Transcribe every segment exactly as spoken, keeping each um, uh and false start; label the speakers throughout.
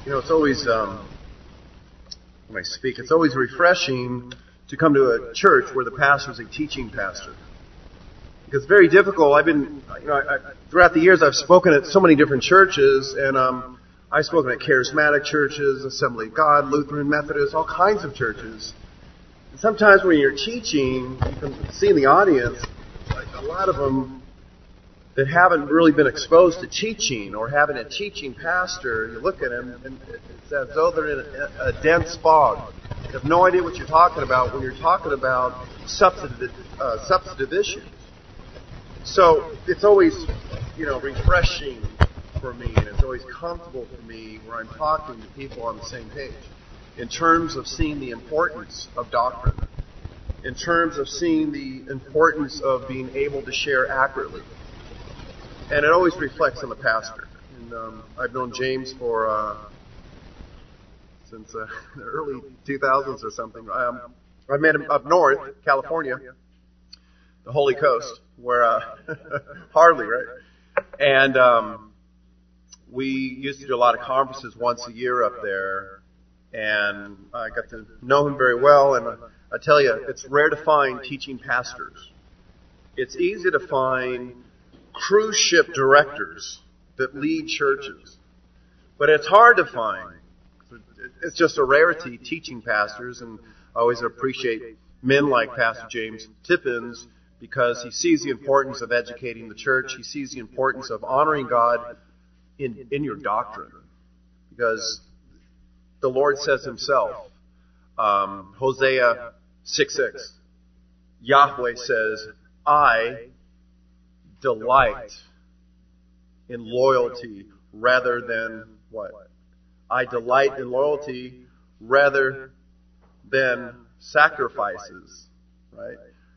Speaker 1: You know, it's always, um, when I speak, it's always refreshing to come to a church where the pastor is a teaching pastor. Because it's very difficult. I've been, you know, I, I, throughout the years I've spoken at so many different churches, and um, I've spoken at charismatic churches, Assembly of God, Lutheran, Methodist, all kinds of churches. And sometimes when you're teaching, you can see in the audience, like a lot of them that haven't really been exposed to teaching or having a teaching pastor, you look at them and it's as though they're in a, a dense fog. You have no idea what you're talking about when you're talking about substantive, uh, substantive issues. So it's always, you know, refreshing for me, and it's always comfortable for me where I'm talking to people on the same page in terms of seeing the importance of doctrine, in terms of seeing the importance of being able to share accurately. And it always reflects on the pastor. And um, I've known James for uh, since uh, the early two thousands or something. Um, I met him up north, California, the Holy Coast, where uh, hardly, right? And um, we used to do a lot of conferences once a year up there, and I got to know him very well. And I tell you, it's rare to find teaching pastors. It's easy to find cruise ship directors that lead churches. But it's hard to find. It's just a rarity, teaching pastors, and I always appreciate men like Pastor James Tippins because he sees the importance of educating the church. He sees the importance of honoring God in, in your doctrine. Because the Lord says himself, um, Hosea six six, Yahweh says, I delight in loyalty rather than what? I delight in loyalty rather than sacrifices, right?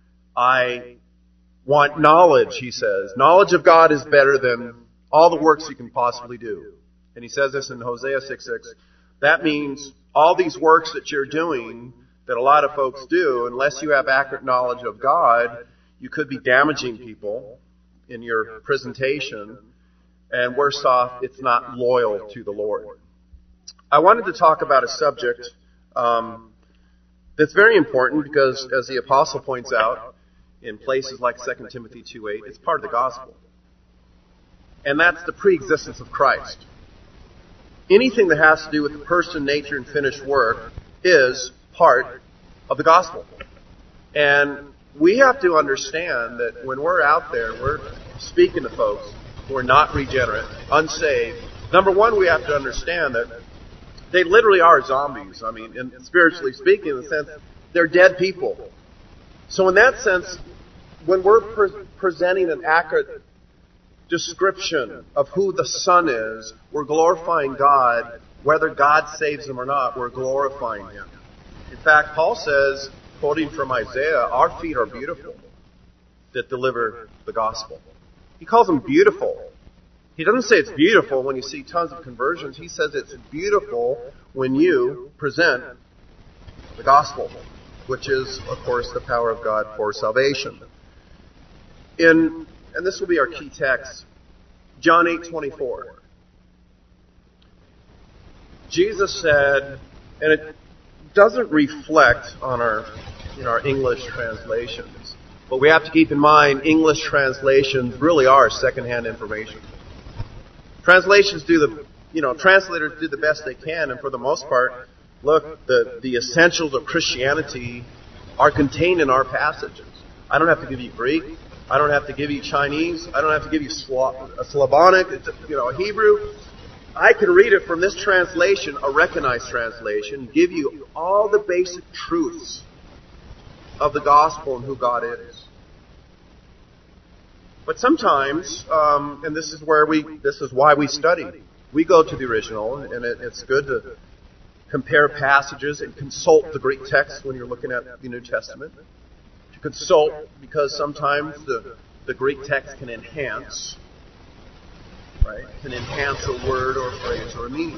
Speaker 1: I want knowledge, he says. Knowledge of God is better than all the works you can possibly do. And he says this in Hosea six six. That means all these works that you're doing, that a lot of folks do, unless you have accurate knowledge of God, you could be damaging people in your presentation, and worse off, it's not loyal to the Lord. I wanted to talk about a subject um, that's very important because, as the apostle points out, in places like Second Timothy two eight, it's part of the gospel. And that's the pre-existence of Christ. Anything that has to do with the person, nature, and finished work is part of the gospel. And we have to understand that when we're out there, we're speaking to folks who are not regenerate, unsaved. Number one, we have to understand that they literally are zombies. I mean, in, spiritually speaking, in the sense, they're dead people. So in that sense, when we're pre- presenting an accurate description of who the Son is, we're glorifying God. Whether God saves them or not, we're glorifying Him. In fact, Paul says, quoting from Isaiah, our feet are beautiful that deliver the gospel. He calls them beautiful. He doesn't say it's beautiful when you see tons of conversions. He says it's beautiful when you present the gospel, which is, of course, the power of God for salvation. In, and this will be our key text, John eight twenty-four. Jesus said, and it doesn't reflect on our, in our English translations, but we have to keep in mind English translations really are secondhand information. Translations do the, you know, translators do the best they can, and for the most part, look, the, the essentials of Christianity are contained in our passages. I don't have to give you Greek. I don't have to give you Chinese. I don't have to give you Sla- a Slavonic, you know, a Hebrew. I can read it from this translation, a recognized translation, give you all the basic truths of the gospel and who God is. But sometimes, um, and this is where we, this is why we study. We go to the original, and it, it's good to compare passages and consult the Greek text when you're looking at the New Testament. To consult, because sometimes the, the Greek text can enhance, right? Can enhance a word or a phrase or a meaning.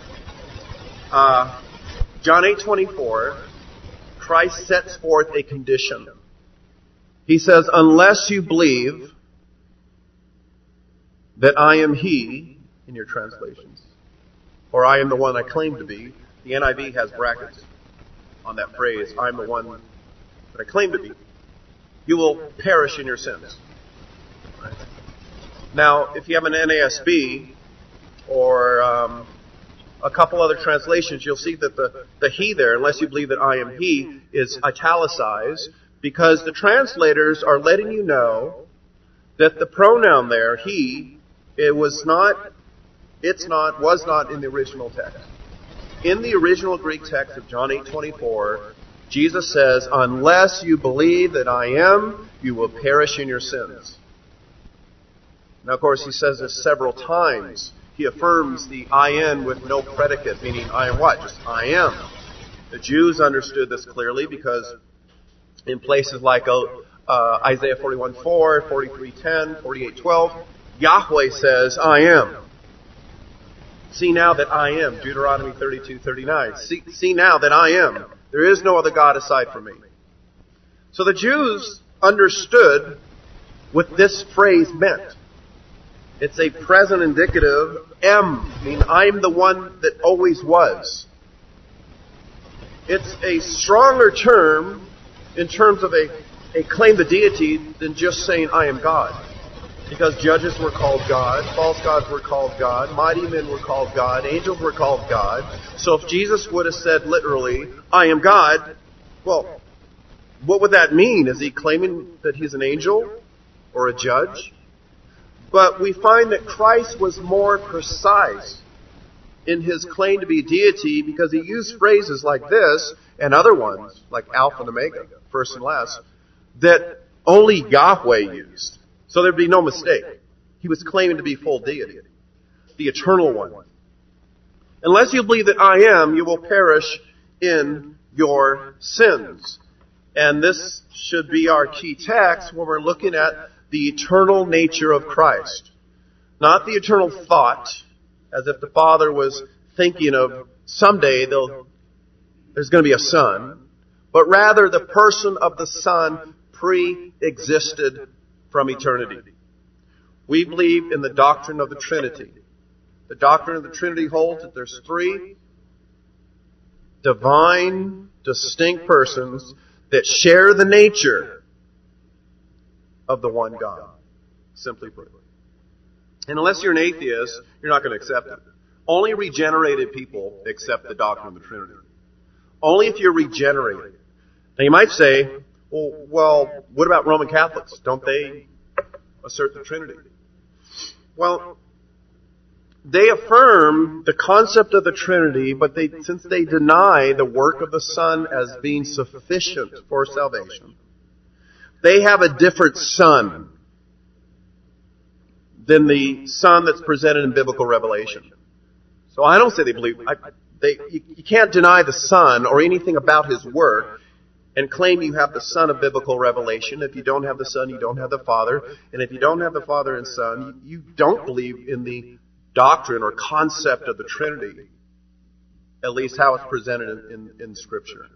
Speaker 1: Uh, John eight twenty-four, Christ sets forth a condition. He says, unless you believe that I am He, in your translations, or I am the one I claim to be. The N I V has brackets on that phrase, I am the one that I claim to be. You will perish in your sins. Right? Now, if you have an N A S B or um, a couple other translations, you'll see that the, the he there, unless you believe that I am he, is italicized because the translators are letting you know that the pronoun there, he, it was not, it's not, was not in the original text. In the original Greek text of John eight twenty-four, Jesus says, unless you believe that I am, you will perish in your sins. Now, of course, he says this several times. He affirms the I am with no predicate, meaning I am what? Just I am. The Jews understood this clearly because in places like uh, Isaiah forty-one four, forty-three ten, forty-eight twelve, Yahweh says, I am. See now that I am. Deuteronomy thirty-two thirty-nine. See, see now that I am. There is no other God aside from me. So the Jews understood what this phrase meant. It's a present indicative, am, meaning I'm the one that always was. It's a stronger term in terms of a, a claim to deity than just saying I am God. Because judges were called God, false gods were called God, mighty men were called God, angels were called God. So if Jesus would have said literally, I am God, well, what would that mean? Is he claiming that he's an angel or a judge? But we find that Christ was more precise in his claim to be deity because he used phrases like this and other ones, like Alpha and Omega, first and last, that only Yahweh used. So there'd be no mistake. He was claiming to be full deity, the eternal one. Unless you believe that I am, you will perish in your sins. And this should be our key text when we're looking at the eternal nature of Christ. Not the eternal thought, as if the Father was thinking of someday there's going to be a Son, but rather the person of the Son pre-existed from eternity. We believe in the doctrine of the Trinity. The doctrine of the Trinity holds that there's three divine, distinct persons that share the nature of the one God, simply put. And unless you're an atheist, you're not going to accept it. Only regenerated people accept the doctrine of the Trinity. Only if you're regenerated. Now you might say, well, well, what about Roman Catholics? Don't they assert the Trinity? Well, they affirm the concept of the Trinity, but they, since they deny the work of the Son as being sufficient for salvation, they have a different Son than the Son that's presented in biblical revelation. So I don't say they believe. I, they, you, you can't deny the Son or anything about His work and claim you have the Son of biblical revelation. If you don't have the Son, you don't have the Father. And if you don't have the Father and Son, you, you don't believe in the doctrine or concept of the Trinity, at least how it's presented in, in, in Scripture.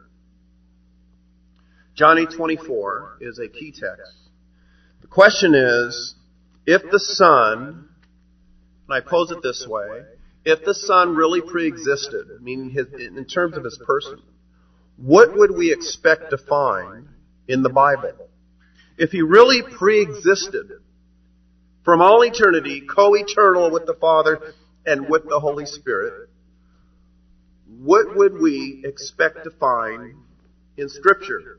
Speaker 1: John eight twenty-four is a key text. The question is, if the Son, and I pose it this way, if the Son really pre-existed, meaning his, in terms of His person, what would we expect to find in the Bible? If He really pre-existed from all eternity, co-eternal with the Father and with the Holy Spirit, what would we expect to find in Scripture?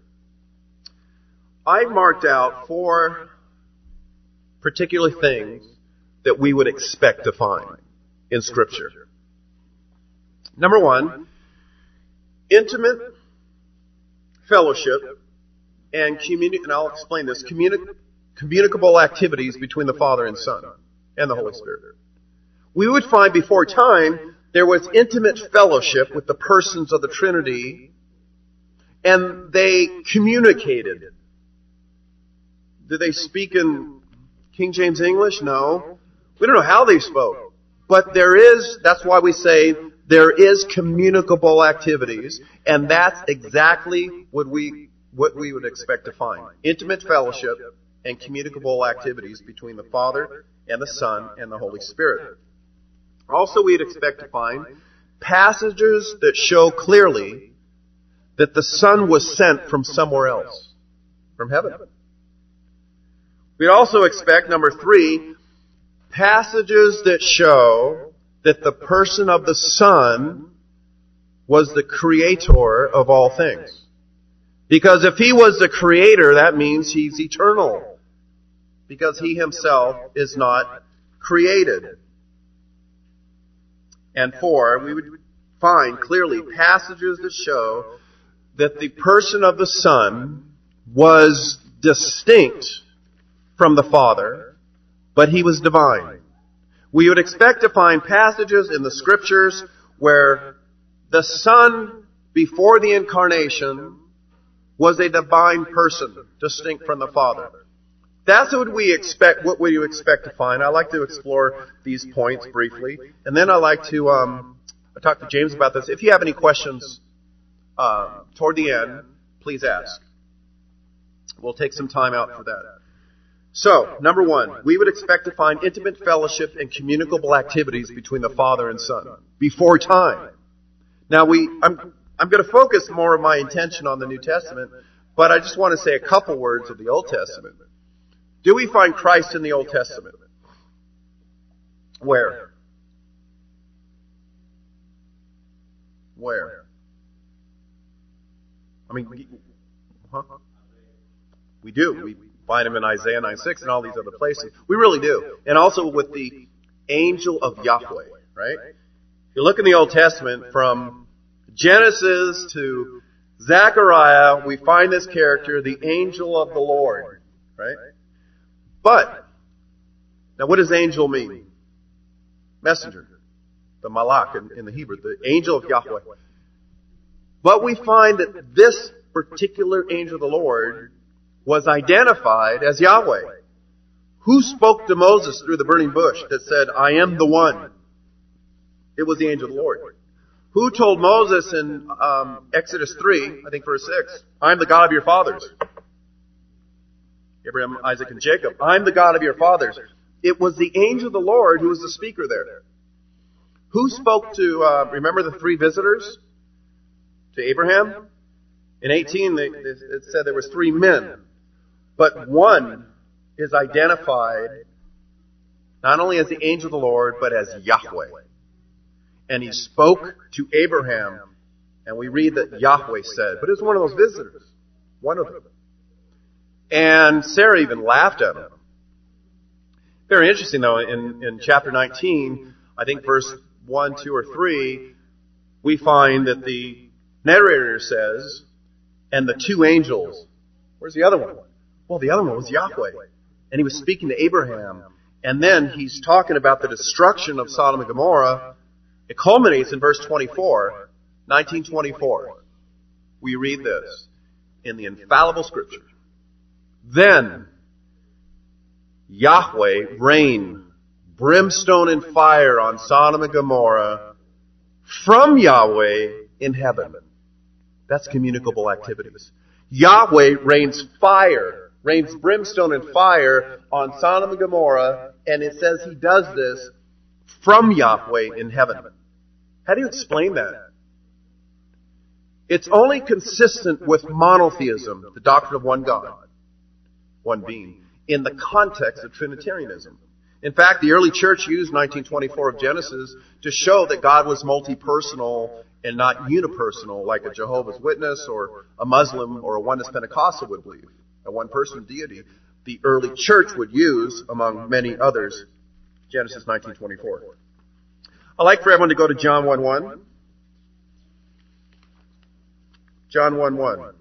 Speaker 1: I marked out four particular things that we would expect to find in Scripture. Number one, intimate fellowship and communi- and I'll explain this, communi- communicable activities between the Father and Son and the Holy Spirit. We would find before time there was intimate fellowship with the persons of the Trinity, and they communicated. Did they speak in King James English? No. We don't know how they spoke. But there is, that's why we say there is communicable activities, and that's exactly what we what we would expect to find. Intimate fellowship and communicable activities between the Father and the Son and the Holy Spirit. Also, we'd expect to find passages that show clearly that the Son was sent from somewhere else, from heaven. We'd also expect, number three, passages that show that the person of the Son was the creator of all things. Because if he was the creator, that means he's eternal. Because he himself is not created. And four, we would find clearly passages that show that the person of the Son was distinct from the Father, but he was divine. We would expect to find passages in the Scriptures where the Son, before the Incarnation, was a divine person, distinct from the Father. That's what we expect, what we expect to find. I like to explore these points briefly. And then I like to um, talk to James about this. If you have any questions uh, toward the end, please ask. We'll take some time out for that. So, number one, we would expect to find intimate fellowship and communicable activities between the Father and Son before time. Now, we, I'm, I'm going to focus more of my intention on the New Testament, but I just want to say a couple words of the Old Testament. Do we find Christ in the Old Testament? Where? Where? I mean, we, huh? We do. We find him in Isaiah nine six and all these other places. We really do. And also with the angel of Yahweh, right? If you look in the Old Testament, from Genesis to Zechariah, we find this character, the angel of the Lord, right? But, now what does angel mean? Messenger. The malach in, in the Hebrew, the angel of Yahweh. But we find that this particular angel of the Lord was identified as Yahweh. Who spoke to Moses through the burning bush that said, I am the one? It was the angel of the Lord. Who told Moses in um, Exodus three, I think verse six, I am the God of your fathers. Abraham, Isaac, and Jacob. I'm the God of your fathers. It was the angel of the Lord who was the speaker there. Who spoke to, uh, remember the three visitors to Abraham? In eighteen, they, it said there was three men. But one is identified not only as the angel of the Lord, but as Yahweh. And he spoke to Abraham, and we read that Yahweh said, but it was one of those visitors. One of them. And Sarah even laughed at him. Very interesting, though, in, in chapter nineteen, I think verse one, two, or three, we find that the narrator says, and the two angels. Where's the other one? Well, the other one was Yahweh. And he was speaking to Abraham. And then he's talking about the destruction of Sodom and Gomorrah. It culminates in verse twenty-four, nineteen twenty-four. We read this in the infallible Scripture. Then Yahweh rained brimstone and fire on Sodom and Gomorrah from Yahweh in heaven. That's communicable activities. Yahweh rains fire, rains brimstone and fire on Sodom and Gomorrah, and it says he does this from Yahweh in heaven. How do you explain that? It's only consistent with monotheism, the doctrine of one God, one being, in the context of Trinitarianism. In fact, the early church used nineteen twenty-four of Genesis to show that God was multi-personal and not unipersonal, like a Jehovah's Witness or a Muslim or a Oneness Pentecostal would believe, a one-person deity. The early church would use, among many others, Genesis nineteen twenty-four. I'd like for everyone to go to John one one. John one one.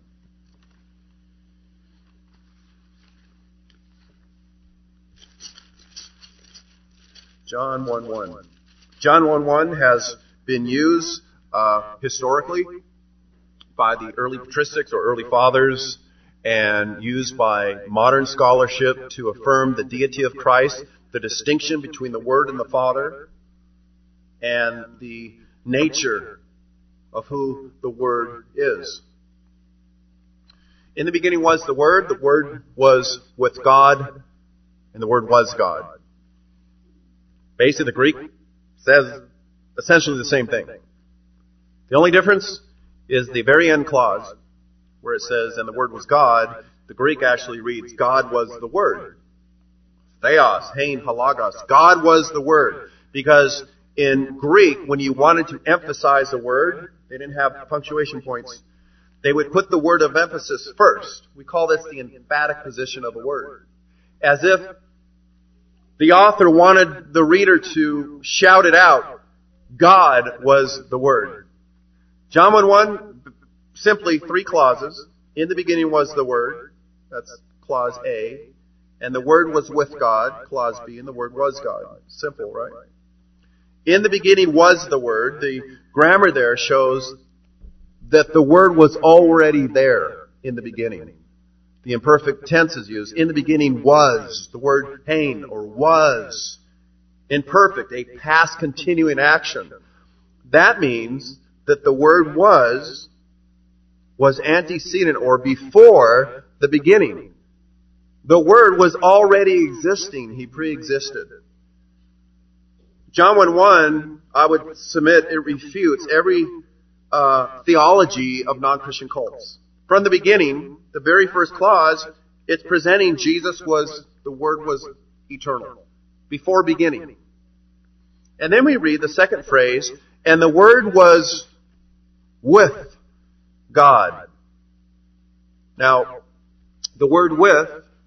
Speaker 1: John one one. John one one has been used uh, historically by the early patristics or early fathers and used by modern scholarship to affirm the deity of Christ, the distinction between the Word and the Father, and the nature of who the Word is. In the beginning was the Word, the Word was with God, and the Word was God. Basically, the Greek says essentially the same thing. The only difference is the very end clause where it says, and the Word was God. The Greek actually reads, God was the Word. Theos, hein, halagos. God was the Word. Because in Greek, when you wanted to emphasize a word, they didn't have punctuation points. They would put the word of emphasis first. We call this the emphatic position of a word. As if the author wanted the reader to shout it out. God was the Word. John one one, simply three clauses. In the beginning was the Word. That's clause A. And the Word was with God, clause B, and the Word was God. Simple, right? In the beginning was the Word. The grammar there shows that the Word was already there in the beginning. The imperfect tense is used. In the beginning was. The word hein, or was. Imperfect, a past continuing action. That means that the word was, was antecedent, or before the beginning. The Word was already existing. He pre-existed. John one one, I would submit, it refutes every uh, theology of non-Christian cults. From the beginning, the very first clause, it's presenting Jesus was, the Word was eternal. Before beginning. And then we read the second phrase, and the Word was with God. Now, the word with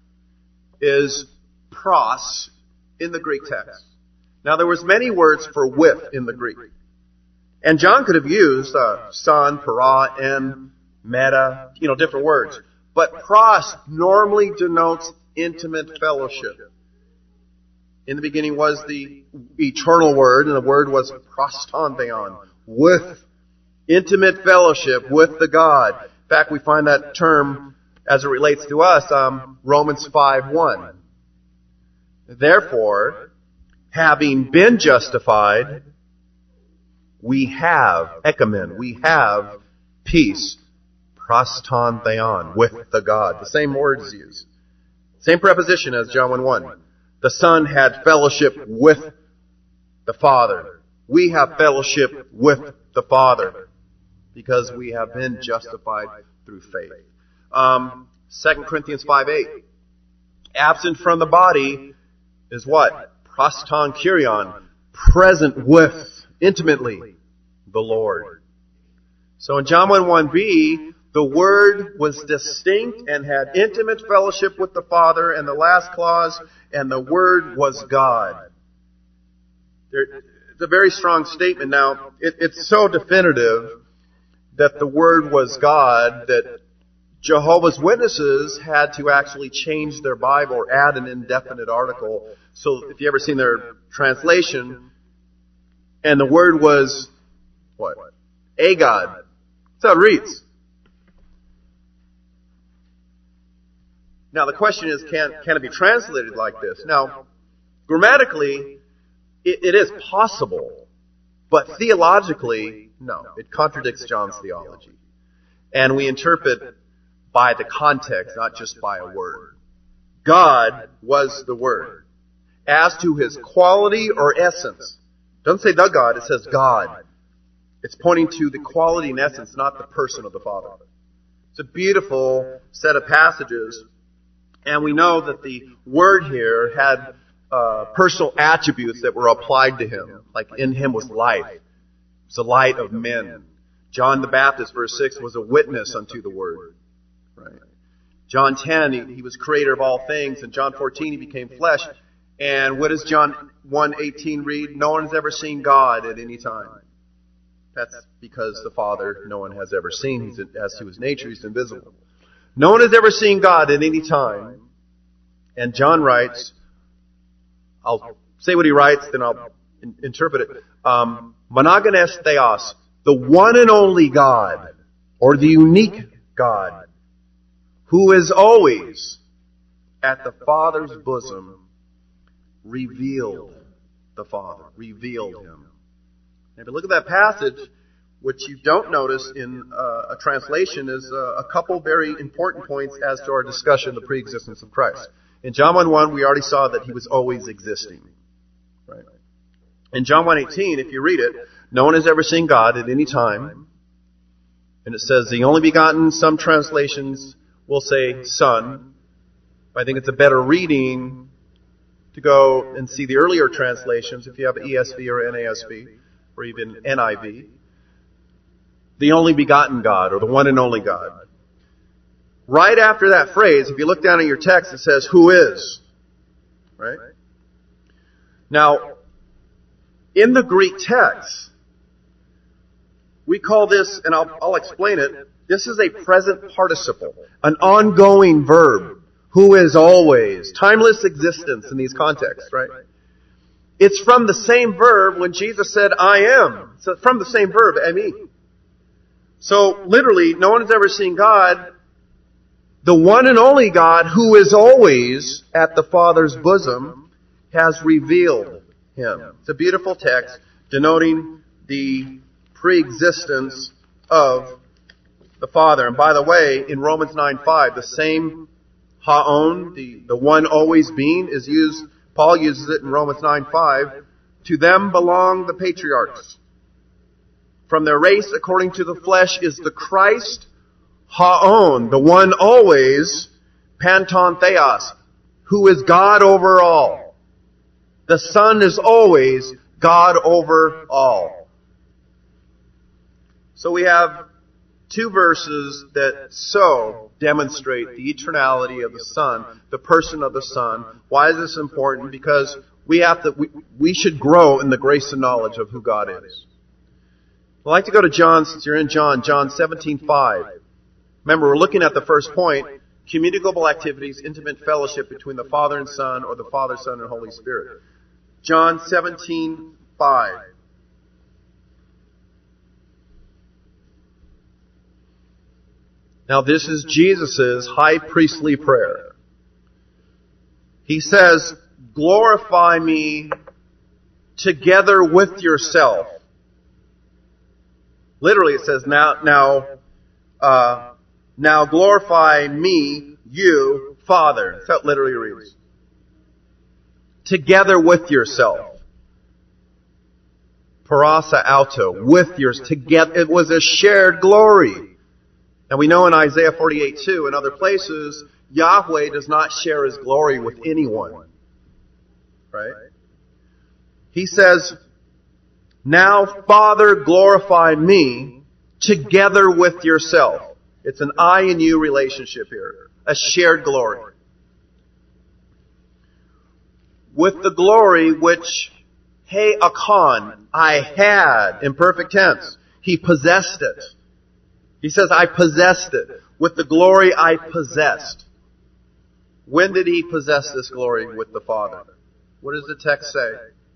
Speaker 1: is pros in the Greek text. Now, there was many words for with in the Greek. And John could have used uh, son, para, em, meta, you know, different words. But pros normally denotes intimate fellowship. In the beginning was the eternal Word, and the Word was prostantheon, with intimate fellowship with the God. In fact, we find that term as it relates to us, um, Romans five one. Therefore, having been justified, we have, ekamen, we have peace, prostantheon, with the God. The same word is used. Same preposition as John one one. The Son had fellowship with the Father. We have fellowship with the Father because we have been justified through faith. Um, Second Corinthians five eight. Absent from the body is what? Proston kurion. Present with, intimately, the Lord. So in John one one b, the Word was distinct and had intimate fellowship with the Father. And the last clause, and the Word was God. There, it's a very strong statement. Now, it, it's so definitive that the Word was God that Jehovah's Witnesses had to actually change their Bible or add an indefinite article. So if you ever seen their translation, and the word was, what? A God. That's how it reads. Now the question is, can, can it be translated like this? Now, grammatically, it, it is possible, but theologically, no. It contradicts John's theology. And we interpret by the context, not just by a word. God was the Word. As to His quality or essence, it doesn't say the God, it says God. It's pointing to the quality and essence, not the person of the Father. It's a beautiful set of passages, and we know that the Word here had uh, personal attributes that were applied to Him. Like in Him was life. It was the light of men. John the Baptist, verse six, was a witness unto the Word. Right. John ten, he, he was creator of all things. And John fourteen, He became flesh. And what does John one eighteen read? No one has ever seen God at any time. That's because the Father, no one has ever seen. He's, as to His nature, He's invisible. No one has ever seen God at any time. And John writes, I'll say what he writes, then I'll in, interpret it. Um, Monogenes Theos, the one and only God, or the unique God, who is always at the Father's bosom, revealed the Father, revealed Him. And if you look at that passage, what you don't notice in uh, a translation is uh, a couple very important points as to our discussion of the preexistence of Christ. In John one one, we already saw that He was always existing. Right? In John one eighteen, if you read it, no one has ever seen God at any time. And it says the only begotten. Some translations will say Son. But I think it's a better reading to go and see the earlier translations, if you have E S V or N A S B, or even N I V. The only begotten God, or the one and only God. Right after that phrase, if you look down at your text, it says, who is? Right? Now, in the Greek text, we call this, and I'll, I'll explain it, this is a present participle, an ongoing verb, who is always, timeless existence in these contexts, right? It's from the same verb when Jesus said, I am. So from the same verb, emi. So literally, no one has ever seen God. The one and only God, who is always at the Father's bosom, has revealed Him. It's a beautiful text denoting the pre-existence of the Father. And by the way, in Romans nine five, the same haon, the, the one always being, is used, Paul uses it in Romans nine five, to them belong the patriarchs. From their race, according to the flesh, is the Christ, haon, the one always, panton theos, who is God over all. The Son is always God over all. So we have two verses that so demonstrate the eternality of the Son, the person of the Son. Why is this important? Because we have to, we, we should grow in the grace and knowledge of who God is. I'd like to go to John, since you're in John, John seventeen five. Remember, we're looking at the first point, communicable activities, intimate fellowship between the Father and Son, or the Father, Son, and Holy Spirit. John seventeen five. Now this is Jesus' high priestly prayer. He says, glorify me together with yourself. Literally it says, now, now, uh, now glorify me, you, Father. That's how it literally reads. Together with yourself. Parasa auto, with yours, together. It was a shared glory. And we know in Isaiah forty-eight two and other places, Yahweh does not share His glory with anyone. Right? He says, now, Father, glorify me together with yourself. It's an I and you relationship here. A shared glory. With the glory which, hey akon, I had, in perfect tense. He possessed it. He says, I possessed it. With the glory I possessed. When did He possess this glory with the Father? What does the text say?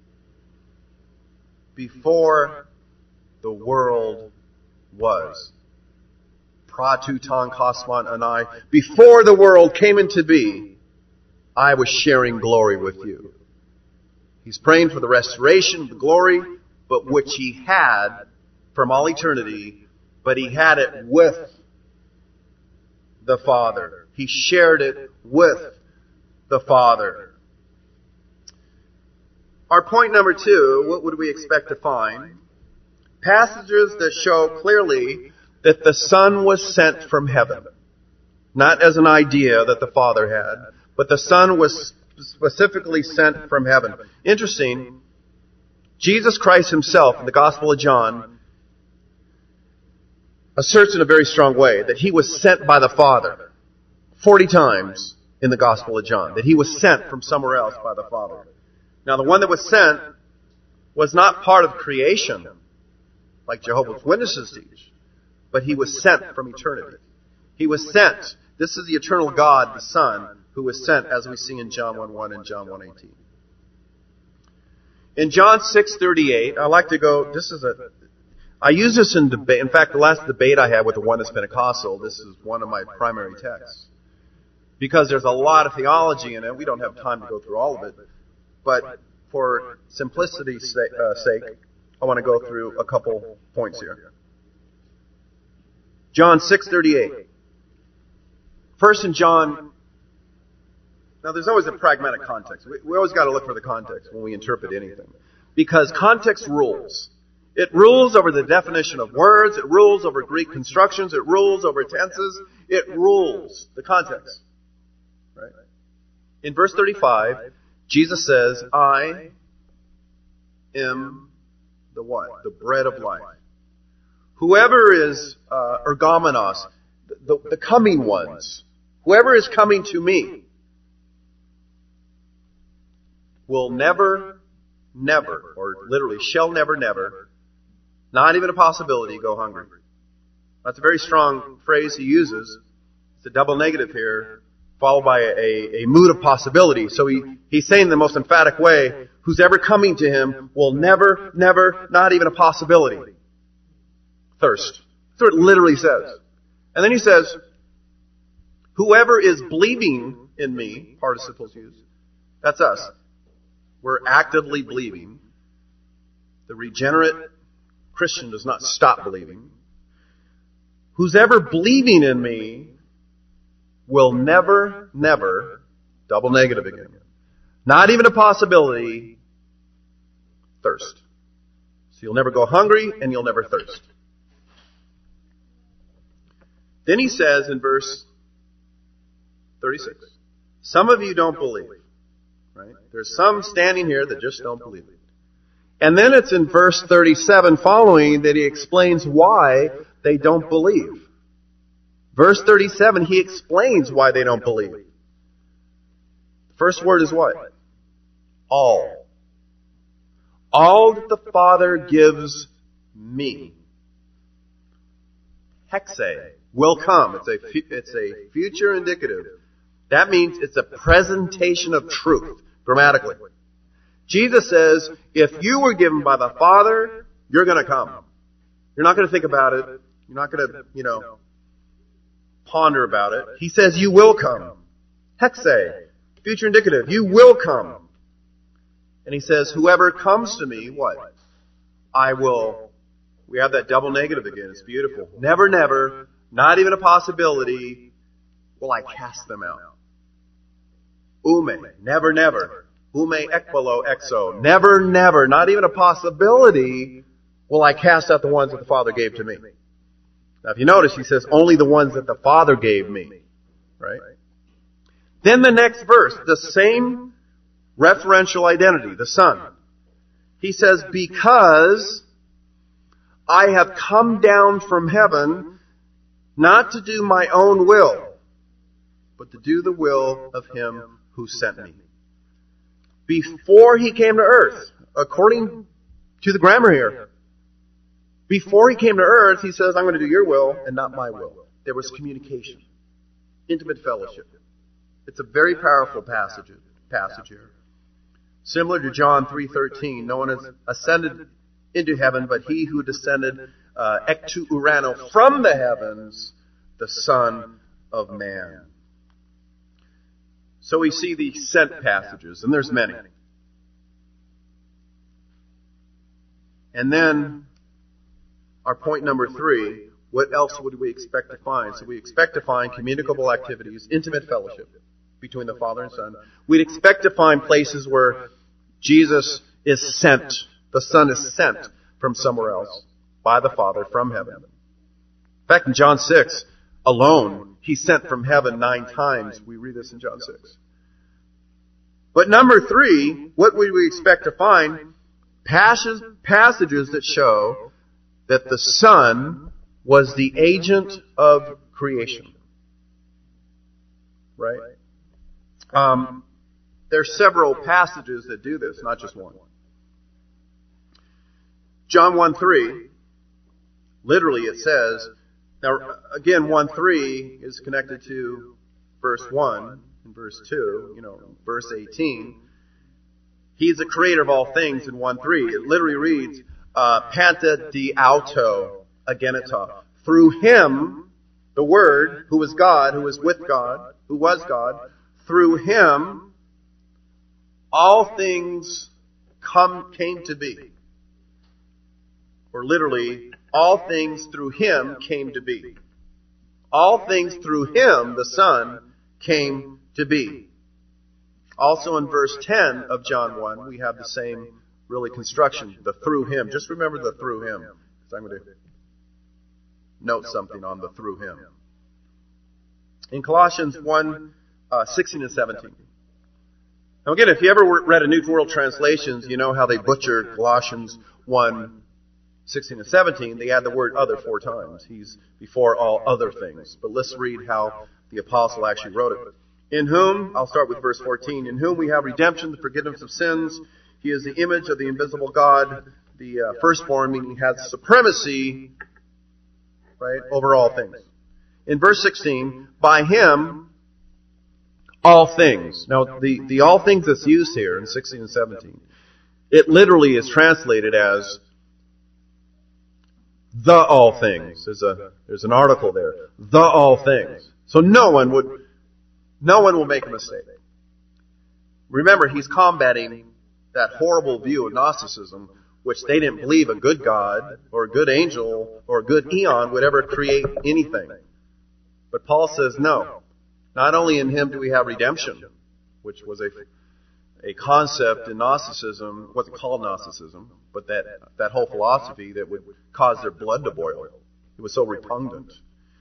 Speaker 1: Before the world was. Pratutan kosmon anai. Before the world came into being, I was sharing glory with you. He's praying for the restoration of the glory, but which He had from all eternity, but He had it with the Father. He shared it with the Father. Our point number two, what would we expect to find? Passages that show clearly that the Son was sent from heaven. Not as an idea that the Father had, but the Son was specifically sent from heaven. Interesting, Jesus Christ Himself in the Gospel of John asserts in a very strong way that He was sent by the Father. Forty times in the Gospel of John. That He was sent from somewhere else by the Father. Now the one that was sent was not part of creation, like Jehovah's Witnesses teach, but He was sent from eternity. He was sent. This is the eternal God, the Son, who was sent, as we see in John one one and John one eighteen. In John six thirty-eight, I like to go, this is a, I use this in debate. In fact, the last debate I had with the Oneness Pentecostal, this is one of my primary texts. Because there's a lot of theology in it. We don't have time to go through all of it. But for simplicity's sake, uh, sake, I want to go through a couple points here. John six thirty-eight. First in John, now there's always a pragmatic context. We, we always got to look for the context when we interpret anything. because context rules. It rules over the definition of words. It rules over Greek constructions. It rules over tenses. It rules the context. Right? In verse thirty-five, Jesus says, I am the what? The bread of life. Whoever is uh, ergomenos, the, the coming ones, whoever is coming to me, will never, never, or literally shall never, never, not even a possibility, go hungry. That's a very strong phrase he uses. It's a double negative here, followed by a, a mood of possibility. So he, he's saying in the most emphatic way, who's ever coming to him will never, never, not even a possibility, thirst. That's what it literally says. And then he says, whoever is believing in me, participles used, that's us. We're actively believing. The regenerate Christian does not stop believing. Who's ever believing in me will never, never, double negative again, not even a possibility, thirst. So you'll never go hungry and you'll never thirst. Then he says in verse thirty-six, some of you don't believe. Right? There's some standing here that just don't believe it. And then it's in verse thirty-seven following that he explains why they don't believe. Verse thirty-seven, he explains why they don't believe. The first word is what? All. All that the Father gives me. Hexe will come. It's a, it's a future indicative. That means it's a presentation of truth, grammatically. Jesus says, if you were given by the Father, you're going to come. You're not going to think about it. You're not going to, you know, ponder about it. He says you will come. Hexe, future indicative, you will come. And he says, whoever comes to me, what? I will. We have that double negative again. It's beautiful. Never, never, not even a possibility, will I cast them out. Ume, never, never. Ume ekbalo exo. Never, never, not even a possibility, will I cast out the ones that the Father gave to me. Now, if you notice, he says, only the ones that the Father gave me. Right? Then the next verse, the same referential identity, the Son. He says, because I have come down from heaven not to do my own will, but to do the will of Him who sent me. Before He came to earth, according to the grammar here, before He came to earth, He says, I'm going to do your will and not my will. There was communication, intimate fellowship. It's a very powerful passage, passage here. Similar to John three thirteen, no one has ascended into heaven, but He who descended uh, ectu urano from the heavens, the Son of Man. So we see the sent passages, and there's many. And then our point number three, what else would we expect to find? So we expect to find communicable activities, intimate fellowship between the Father and Son. We'd expect to find places where Jesus is sent. The Son is sent from somewhere else by the Father from heaven. In fact, in John six alone, He's sent from heaven nine times. We read this in John six. But number three, what would we expect to find? Passages, passages that show that the Son was the agent of creation. Right? Um, there's several passages that do this, not just one. John one three, literally it says, now again, one three is connected to verse one and verse two, you know, verse eighteen. He's the creator of all things in one three. It literally reads, uh, Panta di auto agenita. Through Him, the Word, who was God, who was with God, who was God, through Him, all things come came to be. Or literally, all things through Him came to be. All things through Him, the Son, came to be. Also in verse ten of John one, we have the same really construction, the through him. Just remember the through him, because I'm going to note something on the through him. In Colossians one, uh, sixteen and seventeen. Now again, if you ever read a New World Translations, you know how they butcher Colossians one, sixteen and seventeen. They add the word other four times. He's before all other things. But let's read how the apostle actually wrote it. In whom, I'll start with verse fourteen, in whom we have redemption, the forgiveness of sins. He is the image of the invisible God, the uh, firstborn, meaning he has supremacy, right, over all things. In verse sixteen, by him, all things. Now, the, the all things that's used here in sixteen and seventeen, it literally is translated as the all things. There's a, there's an article there. The all things. So no one would, no one will make a mistake. Remember, he's combating that horrible view of Gnosticism, which they didn't believe a good God or a good angel or a good eon would ever create anything. But Paul says no. Not only in him do we have redemption, which was a, a concept in Gnosticism, wasn't called Gnosticism, but that, that whole philosophy that would cause their blood to boil. It was so repugnant.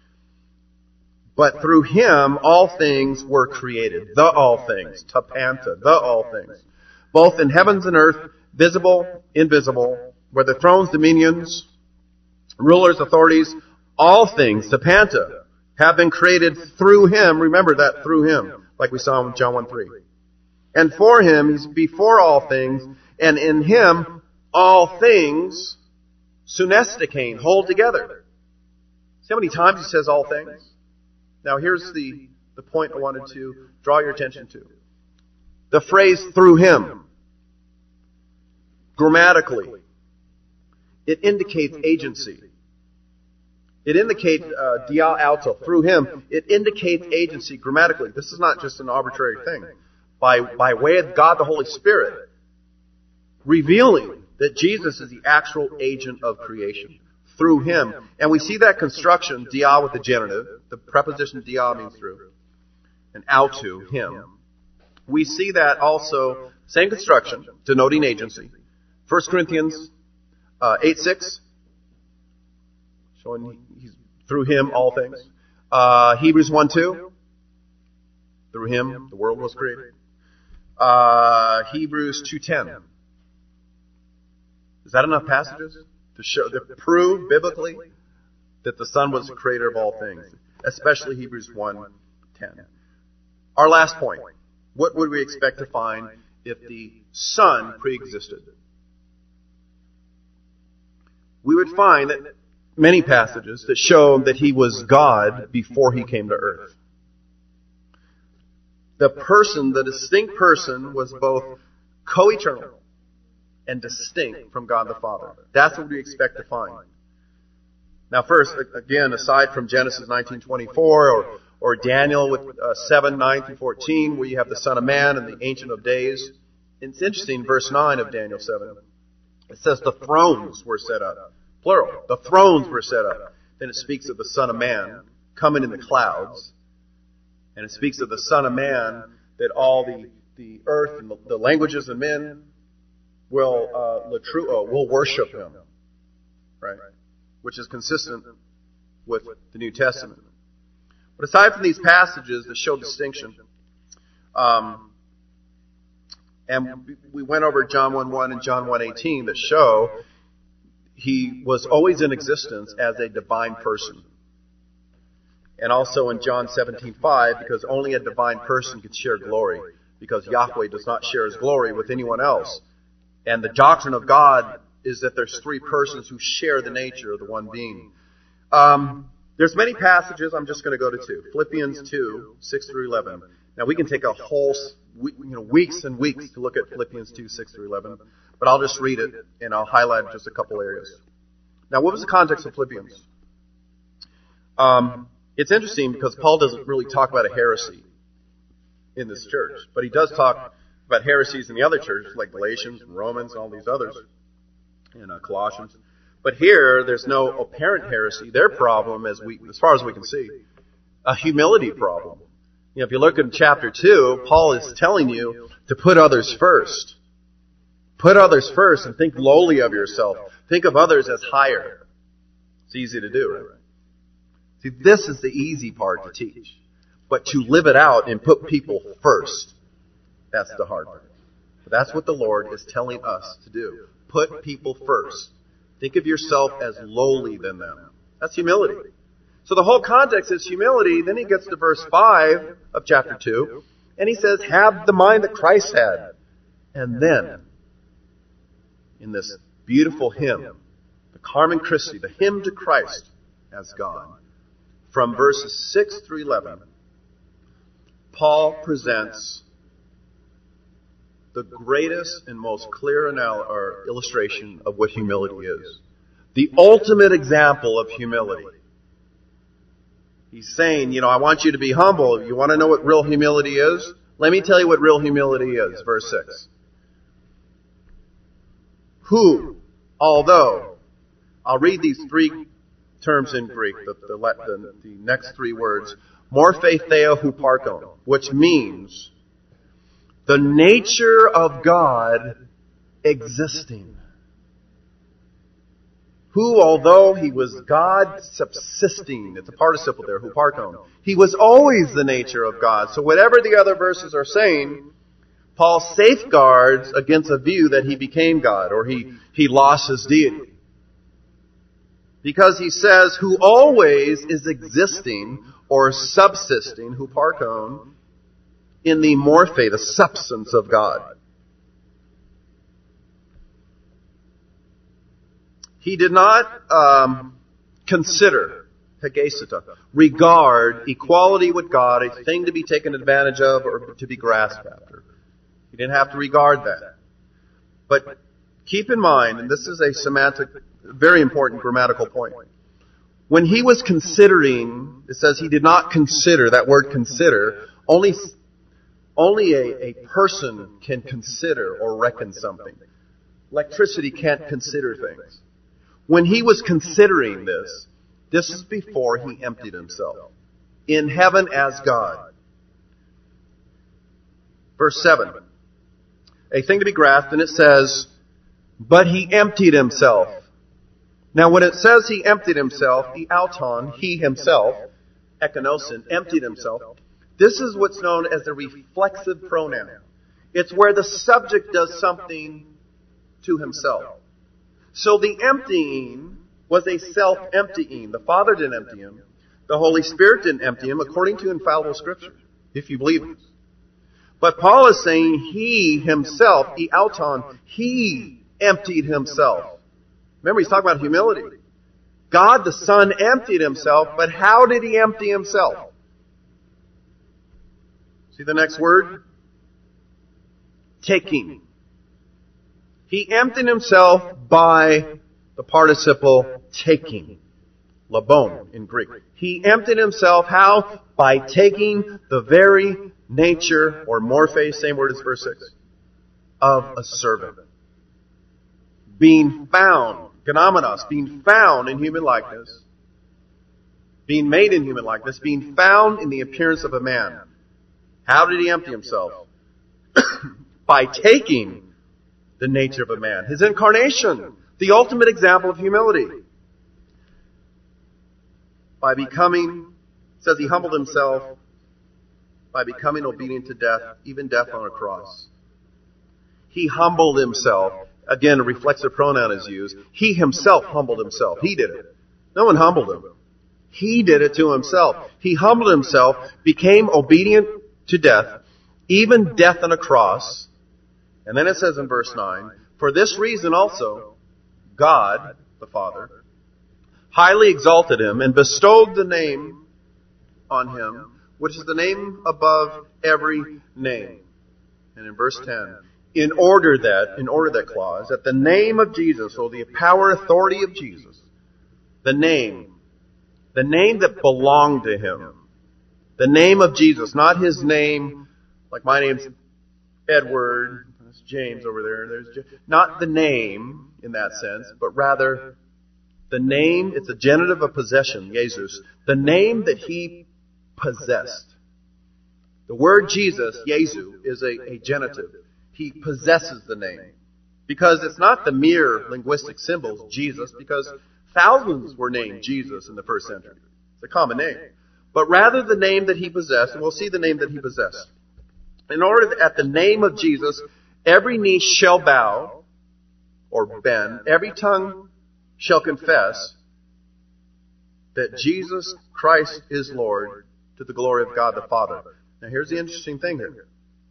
Speaker 1: But through him, all things were created. The all things. Tapanta. The all things. Both in heavens and earth, visible, invisible, whether thrones, dominions, rulers, authorities, all things, Tapanta, have been created through him. Remember that, through him, like we saw in John one three. And for him, he's before all things, and in him, all things, sunestikain, hold together. See how many times he says all things? Now here's the, the point I wanted to draw your attention to. The phrase through him, grammatically, it indicates agency. It indicates uh, dia alto, through him. It indicates agency grammatically. This is not just an arbitrary thing. By, by way of God the Holy Spirit, revealing that Jesus is the actual agent of creation. Through him. And we see that construction, dia with the genitive. The preposition dia means through. And auto, him. We see that also, same construction, denoting agency. First Corinthians uh, eight six, showing he's through him all things. Uh, Hebrews one two, through him the world was created. Uh, Hebrews two ten. Is that enough passages to show, to prove biblically that the Son was the creator of all things? Especially Hebrews one ten. Our last point. What would we expect to find if the Son pre-existed? We would find that many passages that show that he was God before he came to earth. The person, the distinct person, was both co-eternal and distinct from God the Father. That's what we expect to find. Now first, again, aside from Genesis nineteen twenty-four or, or Daniel with uh, seven, nine through fourteen, where you have the Son of Man and the Ancient of Days, it's interesting, verse nine of Daniel seven. It says the thrones were set up. Plural. The thrones were set up. Then it speaks of the Son of Man coming in the clouds. And it speaks of the Son of Man that all the, the earth and the, the languages of men will, uh, latruo, will worship him. Right? Which is consistent with the New Testament. But aside from these passages that show distinction, um, and we went over John one one and John one eighteen that show he was always in existence as a divine person. And also in John seventeen five, because only a divine person can share glory, because Yahweh does not share his glory with anyone else. And the doctrine of God is that there's three persons who share the nature of the one being. Um, there's many passages, I'm just going to go to two. Philippians two, six through eleven. Now we can take a whole, you know, weeks and weeks to look at Philippians two, six through eleven. But I'll just read it, and I'll highlight just a couple areas. Now, what was the context of Philippians? Um, it's interesting because Paul doesn't really talk about a heresy in this church. But he does talk about heresies in the other churches, like Galatians and Romans and all these others, and uh, Colossians. But here, there's no apparent heresy. Their problem, as we, as far as we can see, a humility problem. You know, if you look in chapter two, Paul is telling you to put others first. Put others first and think lowly of yourself. Think of others as higher. It's easy to do, right? See, this is the easy part to teach. But to live it out and put people first, that's the hard part. But that's what the Lord is telling us to do. Put people first. Think of yourself as lowly than them. That's humility. So the whole context is humility. Then he gets to verse five of chapter two, and he says, have the mind that Christ had. And then, in this beautiful hymn, the Carmen Christi, the hymn to Christ as God, from verses six through eleven, Paul presents the greatest and most clear anal- or illustration of what humility is. The ultimate example of humility. He's saying, you know, I want you to be humble. You want to know what real humility is? Let me tell you what real humility is. Verse six. Who, although, I'll read these three terms in Greek, the, the, the, the next three words, morphe theo huparkon, which means the nature of God existing. Who, although he was God subsisting, it's a participle there, huparkon, he was always the nature of God. So whatever the other verses are saying, Paul safeguards against a view that he became God or he, he lost his deity. Because he says, who always is existing or subsisting, huparkon, in the morphe, the substance of God. He did not um, consider, hegesita, regard equality with God a thing to be taken advantage of or to be grasped after. He didn't have to regard that. But keep in mind, and this is a semantic, very important grammatical point. When he was considering, it says he did not consider, that word consider, only, only a, a person can consider or reckon something. Electricity can't consider things. When he was considering this, this is before he emptied himself. In heaven as God. Verse seven. A thing to be grasped, and it says, but he emptied himself. Now when it says he emptied himself, the auton, he himself, ekinosin, emptied himself, this is what's known as the reflexive pronoun. It's where the subject does something to himself. So the emptying was a self-emptying. The Father didn't empty him. The Holy Spirit didn't empty him, according to infallible Scripture, if you believe this. But Paul is saying he himself, the auton, he emptied himself. Remember, he's talking about humility. God the Son emptied himself, but how did he empty himself? See the next word? Taking. He emptied himself by the participle taking. Labon in Greek. He emptied himself how? By taking the very nature, or morphe, same word as verse six, of a servant. Being found, genomenos, being found in human likeness, being made in human likeness, being found in the appearance of a man. How did he empty himself? By taking the nature of a man. His incarnation, the ultimate example of humility. By becoming, it says he humbled himself by becoming obedient to death, even death on a cross. He humbled himself. Again, a reflexive pronoun is used. He himself humbled himself. He did it. No one humbled him. He did it to himself. He humbled himself, became obedient to death, even death on a cross. And then it says in verse nine, for this reason also, God, the Father, highly exalted him and bestowed the name on him, which is the name above every name. And in verse ten, in order that, in order that clause, that the name of Jesus, or the power, authority of Jesus, the name, the name that belonged to him, the name of Jesus, not his name, like my name's Edward, there's James over there, there's J- not the name in that sense, but rather the name, it's a genitive of possession, Jesus, the name that he possessed. The word Jesus, Jesu, is a, a genitive. He possesses the name. Because it's not the mere linguistic symbols, Jesus, because thousands were named Jesus in the first century. It's a common name. But rather the name that he possessed, and we'll see the name that he possessed. In order that at the name of Jesus, every knee shall bow, or bend, every tongue shall confess that Jesus Christ is Lord, to the glory of God the Father. Now here's the interesting thing here.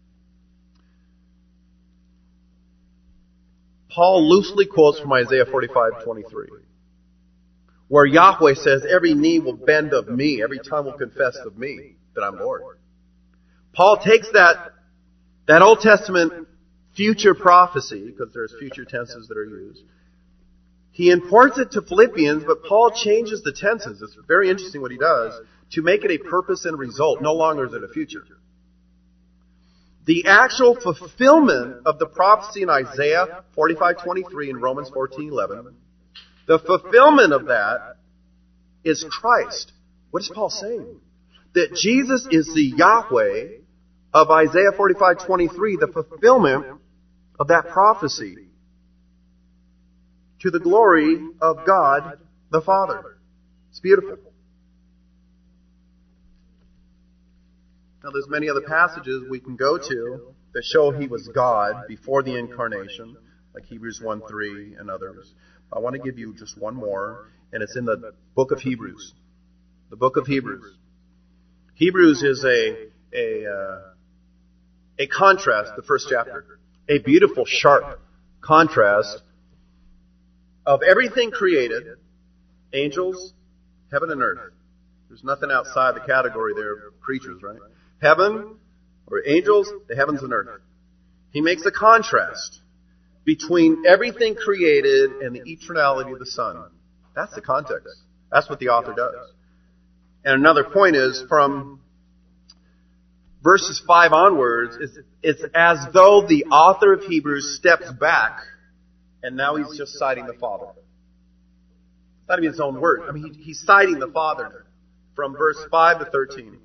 Speaker 1: Paul loosely quotes from Isaiah forty-five twenty-three, where Yahweh says, every knee will bend of me, every tongue will confess of me, that I'm Lord. Paul takes that, that Old Testament future prophecy, because there's future tenses that are used, he imports it to Philippians, but Paul changes the tenses. It's very interesting what he does, to make it a purpose and result. No longer is it a future. The actual fulfillment of the prophecy in Isaiah forty-five twenty-three and Romans fourteen eleven, the fulfillment of that is Christ. What is Paul saying? That Jesus is the Yahweh of Isaiah forty-five twenty-three, the fulfillment of that prophecy, to the glory of God the Father. It's beautiful. Now there's many other passages we can go to that show he was God before the incarnation, like Hebrews one three and others. I want to give you just one more, and it's in the book of Hebrews. The book of Hebrews. Hebrews is a a uh, a contrast, the first chapter. A beautiful, sharp contrast of everything created, angels, heaven and earth. There's nothing outside the category there of creatures, right? Heaven, or angels, the heavens and earth. He makes a contrast between everything created and the eternality of the Son. That's the context. That's what the author does. And another point is, from verses five onwards, it's, it's as though the author of Hebrews steps back and now he's just citing the Father. It's not even his own word. I mean, he, he's citing the Father from verse five to thirteen.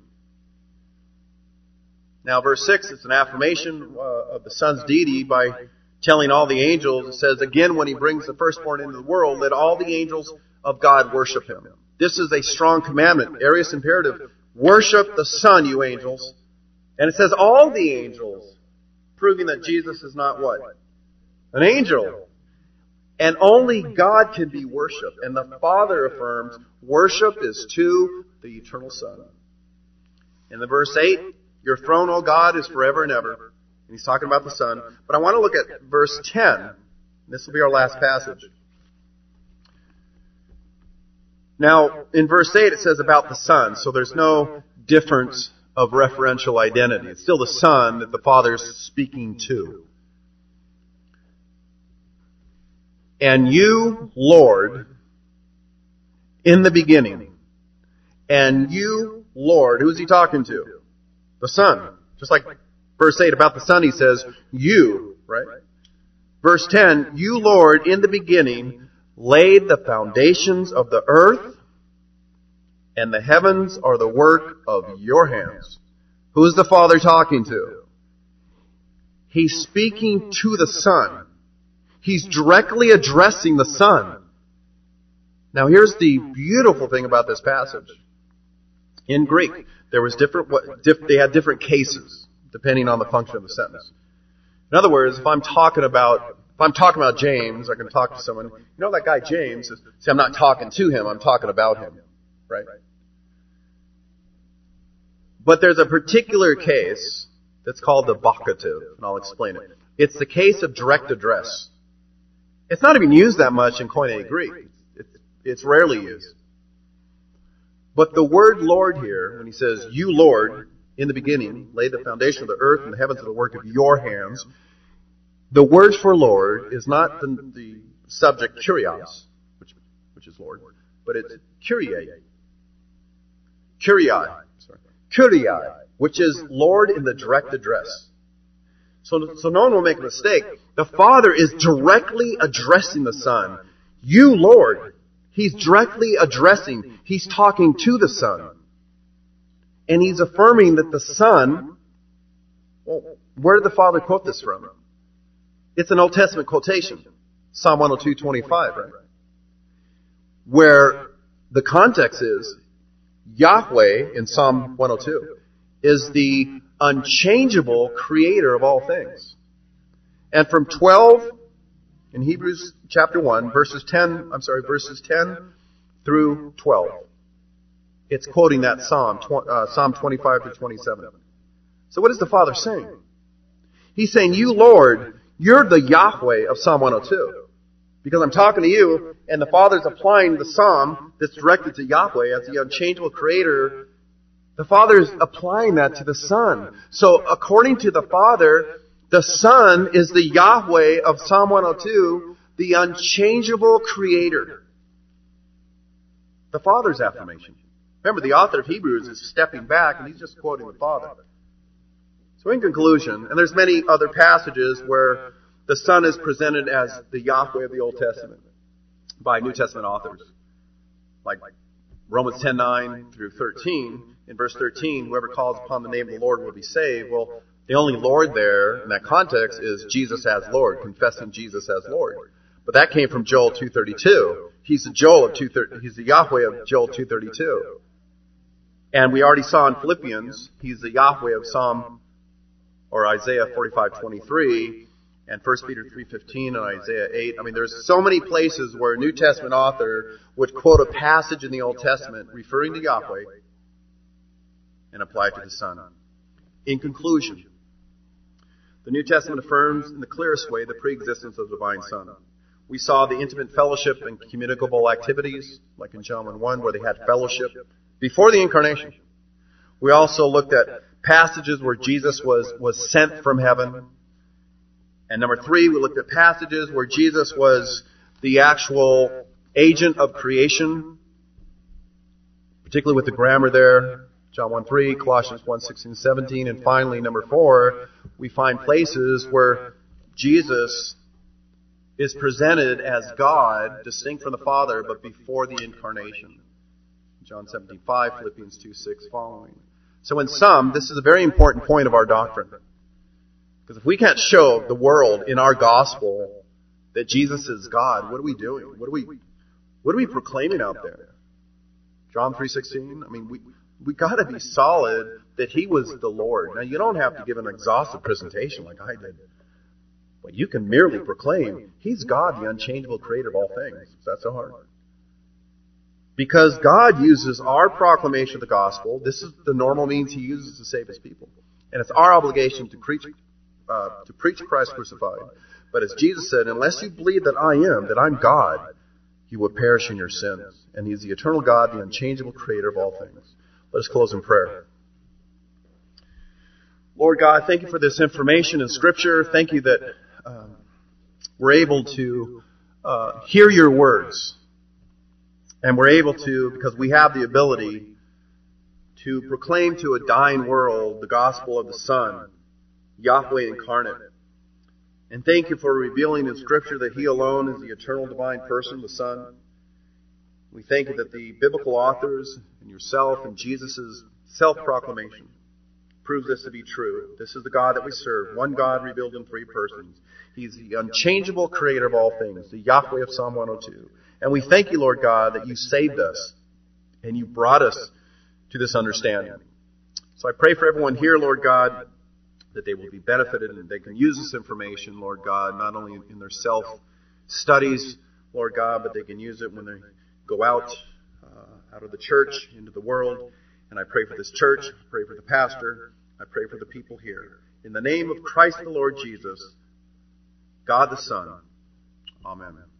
Speaker 1: Now, verse six, it's an affirmation uh, of the Son's deity by telling all the angels. It says, again, when he brings the firstborn into the world, let all the angels of God worship him. This is a strong commandment, aorist imperative. Worship the Son, you angels. And it says all the angels, proving that Jesus is not what? An angel. And only God can be worshipped. And the Father affirms, worship is to the eternal Son. In the verse eight, your throne, O God, is forever and ever. And he's talking about the Son. But I want to look at verse ten. This will be our last passage. Now, in verse eight, it says about the Son. So there's no difference of referential identity. It's still the Son that the Father is speaking to. And you, Lord, in the beginning. And you, Lord, who is he talking to? The Son. Just like verse eight about the Son, he says, you, right? Verse ten, you, Lord, in the beginning, laid the foundations of the earth, and the heavens are the work of your hands. Who is the Father talking to? He's speaking to the Son. He's directly addressing the Son. Now here's the beautiful thing about this passage. In Greek, there was different, they had different cases depending on the function of the sentence. In other words, if I'm talking about, if I'm talking about James, I can talk to someone, you know that guy James, see, I'm not talking to him, I'm talking about him, right? But there's a particular case that's called the vocative, and I'll explain it. It's the case of direct address. It's not even used that much in Koine Greek. It's, it's rarely used. But the word Lord here, when he says, you Lord, in the beginning, laid the foundation of the earth and the heavens are the work of your hands, the word for Lord is not the, the subject kurios, which, which is Lord, but it's Kyrie. Kyrie. Sorry. Kyrie, which is Lord in the direct address. So, so no one will make a mistake. The Father is directly addressing the Son. You, Lord. He's directly addressing. He's talking to the Son. And he's affirming that the Son, well, where did the Father quote this from? It's an Old Testament quotation. Psalm one oh two, twenty-five, right? Where the context is, Yahweh, in Psalm one oh two, is the unchangeable creator of all things. And from twelve, in Hebrews chapter one, verses ten, I'm sorry, verses ten through twelve, it's quoting that Psalm, uh, Psalm twenty-five to twenty-seven. So what is the Father saying? He's saying, you, Lord, you're the Yahweh of Psalm one oh two. Because I'm talking to you, and the Father's applying the Psalm that's directed to Yahweh as the unchangeable creator. The Father's applying that to the Son. So according to the Father, the Son is the Yahweh of Psalm one oh two, the unchangeable creator. The Father's affirmation. Remember, the author of Hebrews is stepping back, and he's just quoting the Father. So in conclusion, and there's many other passages where the Son is presented as the Yahweh of the Old Testament by New Testament authors. Like Romans ten nine through thirteen. In verse thirteen, whoever calls upon the name of the Lord will be saved. Well, the only Lord there in that context is Jesus as Lord, confessing Jesus as Lord. But that came from Joel two thirty-two. He's the Joel of two thirty, he's the Yahweh of Joel two thirty-two. And we already saw in Philippians, he's the Yahweh of Psalm or Isaiah forty-five twenty-three. And First Peter three fifteen and Isaiah eight. I mean, there's so many places where a New Testament author would quote a passage in the Old Testament referring to Yahweh and apply it to the Son. In conclusion, the New Testament affirms in the clearest way the preexistence of the divine Son. We saw the intimate fellowship and communicable activities, like in John one one, where they had fellowship before the incarnation. We also looked at passages where Jesus was, was sent from heaven. And number three, we looked at passages where Jesus was the actual agent of creation, particularly with the grammar there, John one three, Colossians one sixteen, seventeen, and finally, number four, we find places where Jesus is presented as God, distinct from the Father, but before the incarnation. John seventeen five, Philippians two six following. So in sum, this is a very important point of our doctrine. Because if we can't show the world in our gospel that Jesus is God, what are we doing? What are we, what are we proclaiming out there? John three sixteen? I mean, we, we gotta be solid that He was the Lord. Now, you don't have to give an exhaustive presentation like I did. But you can merely proclaim He's God, the unchangeable creator of all things. Is that so hard? Because God uses our proclamation of the gospel. This is the normal means He uses to save His people. And it's our obligation to preach Uh, to preach Christ crucified. But as Jesus said, unless you believe that I am, that I'm God, you will perish in your sins. And He's the eternal God, the unchangeable creator of all things. Let us close in prayer. Lord God, thank you for this information in Scripture. Thank you that um, we're able to uh, hear your words. And we're able to, because we have the ability to proclaim to a dying world the gospel of the Son, Yahweh incarnate. And thank you for revealing in Scripture that He alone is the eternal divine person, the Son. We thank you that the biblical authors and yourself and Jesus' self-proclamation proves this to be true. This is the God that we serve, one God revealed in three persons. He's the unchangeable creator of all things, the Yahweh of Psalm one oh two. And we thank you, Lord God, that you saved us and you brought us to this understanding. So I pray for everyone here, Lord God, that they will be benefited and they can use this information, Lord God, not only in their self-studies, Lord God, but they can use it when they go out, uh, out of the church into the world. And I pray for this church, I pray for the pastor, I pray for the people here. In the name of Christ the Lord Jesus, God the Son, amen.